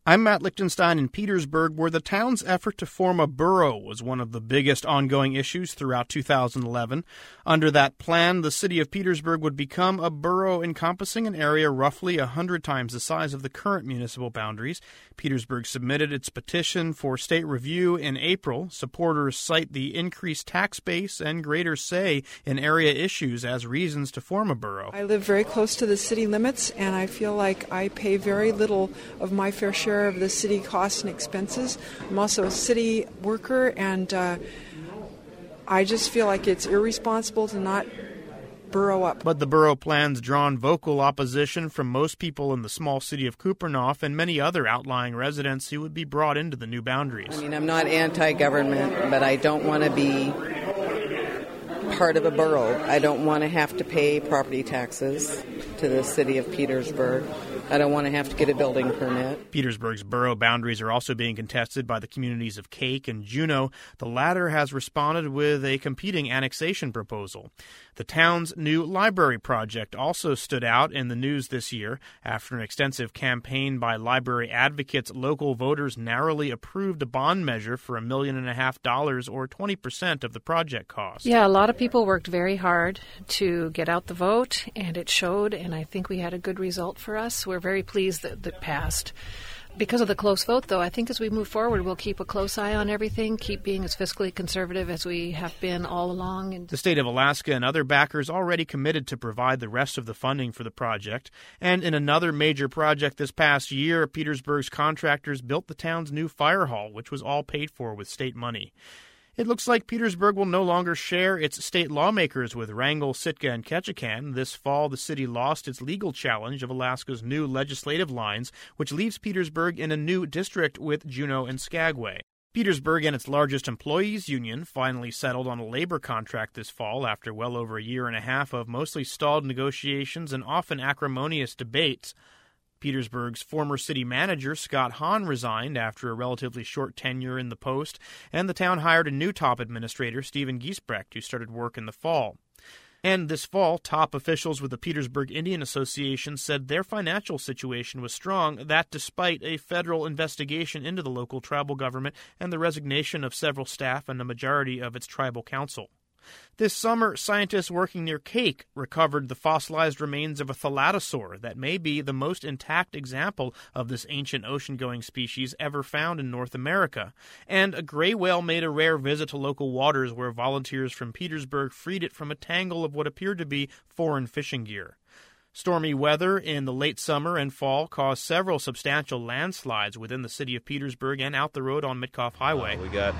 I'm Matt Lichtenstein in Petersburg, where the town's effort to form a borough was one of the biggest ongoing issues throughout 2011. Under that plan, the city of Petersburg would become a borough encompassing an area roughly 100 times the size of the current municipal boundaries. Petersburg submitted its petition for state review in April. Supporters cite the increased tax base and greater say in area issues as reasons to form a borough. I live very close to the city limits, and I feel like I pay very little of my fair share of the city costs and expenses. I'm also a city worker, and I just feel like it's irresponsible to not borough up. But the borough plan's drawn vocal opposition from most people in the small city of Kupernof and many other outlying residents who would be brought into the new boundaries. I'm not anti-government, but I don't want to be part of a borough. I don't want to have to pay property taxes to the city of Petersburg. I don't want to have to get a building permit. Petersburg's borough boundaries are also being contested by the communities of Kake and Juneau. The latter has responded with a competing annexation proposal. The town's new library project also stood out in the news this year. After an extensive campaign by library advocates, local voters narrowly approved a bond measure for $1.5 million or 20% of the project cost. Yeah, a lot of people worked very hard to get out the vote, and it showed, and I think we had a good result for us. We're very pleased that it passed. Because of the close vote, though, I think as we move forward, we'll keep a close eye on everything, keep being as fiscally conservative as we have been all along. The state of Alaska and other backers already committed to provide the rest of the funding for the project. And in another major project this past year, Petersburg's contractors built the town's new fire hall, which was all paid for with state money. It looks like Petersburg will no longer share its state lawmakers with Wrangell, Sitka, and Ketchikan. This fall, the city lost its legal challenge of Alaska's new legislative lines, which leaves Petersburg in a new district with Juneau and Skagway. Petersburg and its largest employees union finally settled on a labor contract this fall after well over a year and a half of mostly stalled negotiations and often acrimonious debates. Petersburg's former city manager, Scott Hahn, resigned after a relatively short tenure in the post, and the town hired a new top administrator, Stephen Giesbrecht, who started work in the fall. And this fall, top officials with the Petersburg Indian Association said their financial situation was strong, that despite a federal investigation into the local tribal government and the resignation of several staff and a majority of its tribal council. This summer, scientists working near Kake recovered the fossilized remains of a thalattosaur that may be the most intact example of this ancient ocean-going species ever found in North America. And a gray whale made a rare visit to local waters where volunteers from Petersburg freed it from a tangle of what appeared to be foreign fishing gear. Stormy weather in the late summer and fall caused several substantial landslides within the city of Petersburg and out the road on Mitkoff Highway. We got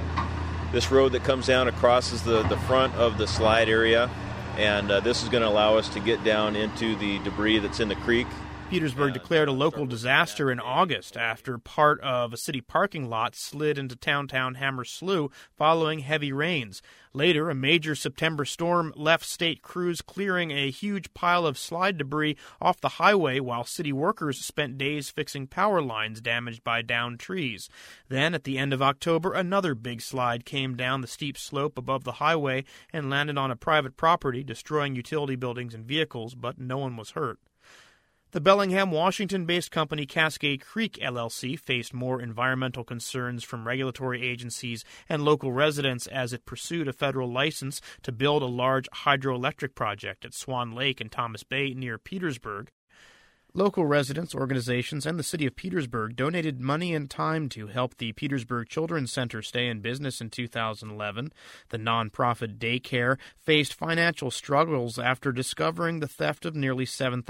this road that comes down crosses the front of the slide area, and this is going to allow us to get down into the debris that's in the creek. Petersburg declared a local disaster in August after part of a city parking lot slid into downtown Hammer Slough following heavy rains. Later, a major September storm left state crews clearing a huge pile of slide debris off the highway while city workers spent days fixing power lines damaged by downed trees. Then, at the end of October, another big slide came down the steep slope above the highway and landed on a private property, destroying utility buildings and vehicles, but no one was hurt. The Bellingham, Washington-based company Cascade Creek LLC faced more environmental concerns from regulatory agencies and local residents as it pursued a federal license to build a large hydroelectric project at Swan Lake in Thomas Bay near Petersburg. Local residents, organizations, and the city of Petersburg donated money and time to help the Petersburg Children's Center stay in business in 2011. The nonprofit daycare faced financial struggles after discovering the theft of nearly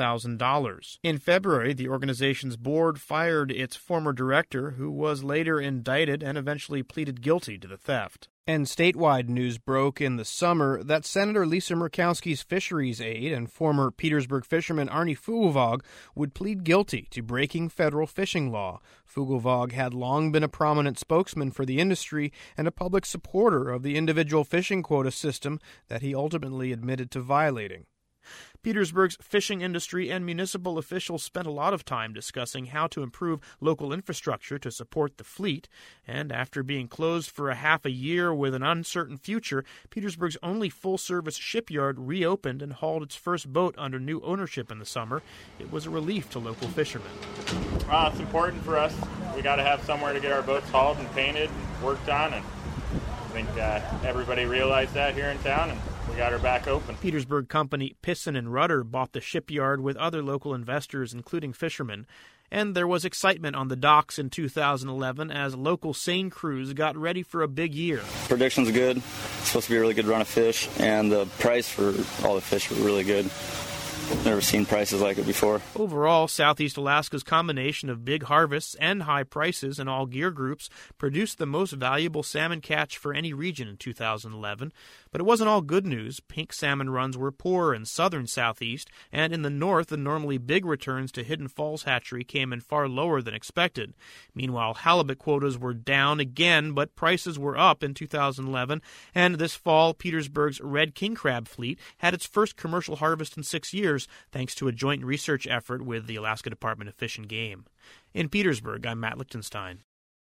$7,000. In February, the organization's board fired its former director, who was later indicted and eventually pleaded guilty to the theft. And statewide news broke in the summer that Senator Lisa Murkowski's fisheries aide and former Petersburg fisherman Arnie Fugelvog would plead guilty to breaking federal fishing law. Fugelvog had long been a prominent spokesman for the industry and a public supporter of the individual fishing quota system that he ultimately admitted to violating. Petersburg's fishing industry and municipal officials spent a lot of time discussing how to improve local infrastructure to support the fleet, and after being closed for a half a year with an uncertain future, Petersburg's only full-service shipyard reopened and hauled its first boat under new ownership in the summer. It was a relief to local fishermen. It's important for us. We got to have somewhere to get our boats hauled and painted and worked on, and I think everybody realized that here in town, and we got her back open. Petersburg company Pisson and Rudder bought the shipyard with other local investors, including fishermen. And there was excitement on the docks in 2011 as local seine crews got ready for a big year. Prediction's good. It's supposed to be a really good run of fish, and the price for all the fish were really good. Never seen prices like it before. Overall, Southeast Alaska's combination of big harvests and high prices in all gear groups produced the most valuable salmon catch for any region in 2011. But it wasn't all good news. Pink salmon runs were poor in southern Southeast, and in the north, the normally big returns to Hidden Falls Hatchery came in far lower than expected. Meanwhile, halibut quotas were down again, but prices were up in 2011, and this fall, Petersburg's red king crab fleet had its first commercial harvest in 6 years, thanks to a joint research effort with the Alaska Department of Fish and Game. In Petersburg, I'm Matt Lichtenstein.